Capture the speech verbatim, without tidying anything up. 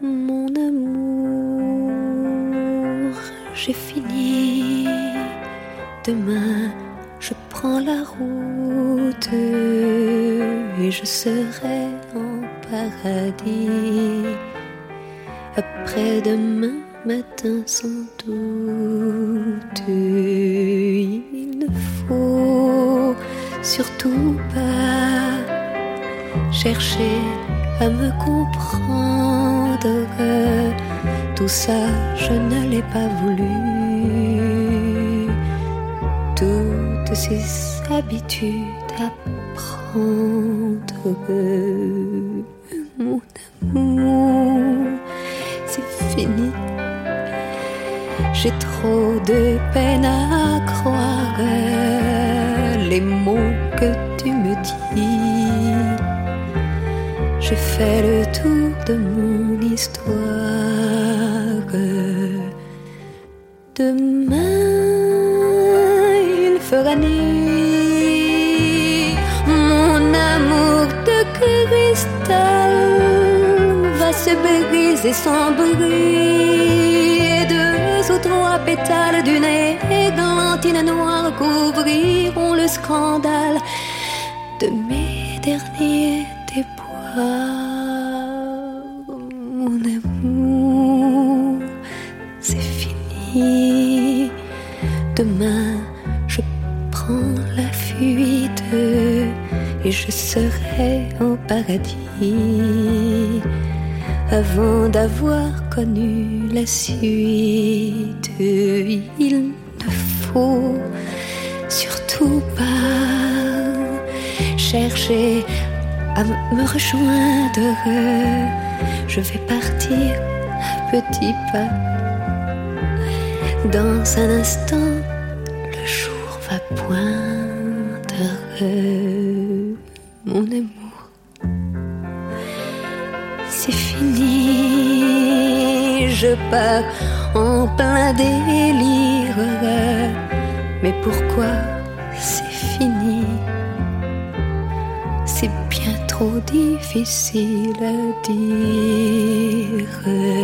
mon amour, j'ai fini. Demain, je prends la route et je serai en paradis. Après-demain matin, sans doute, il ne faut surtout pas chercher à me comprendre. Tout ça, je ne l'ai pas voulu. Toutes ces habitudes à prendre. Mon amour, c'est fini. J'ai trop de peine à croire les mots que tu me dis. J'ai fait le tour de mon histoire. Demain, il fera nuit. Mon amour de cristal va se briser sans bruit. Et deux ou trois pétales d'une églantine noire couvriront le scandale de mes derniers déboires. Mon amour, c'est fini. Demain, je prends la fuite et je serai au paradis avant d'avoir connu la suite. Il ne faut surtout pas chercher à me rejoindre. Je vais partir à petits pas. Dans un instant, le jour va poindre. Mon amour, c'est fini. Je pars en plein délire. Mais pourquoi c'est fini? C'est bien trop difficile à dire.